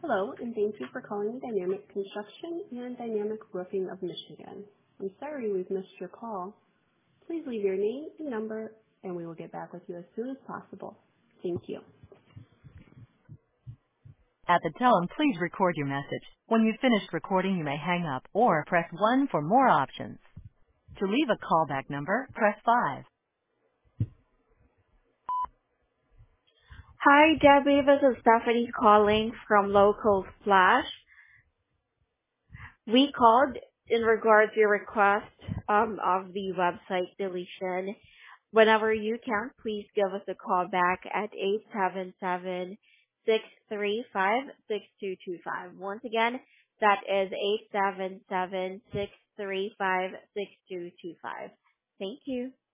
Hello, and thank you for calling Dynamic Construction and Dynamic Roofing of Michigan. I'm sorry we've missed your call. Please leave your name and number, and we will get back with you as soon as possible. Thank you. At the tone, please record your message. When you've finished recording, you may hang up or press 1 for more options. To leave a callback number, press 5. Hi, Debbie. This is Stephanie calling from Local Splash. We called in regards to your request of the website deletion. Whenever you can, please give us a call back at 877-635-6225. Once again, that is 877-635-6225. Thank you.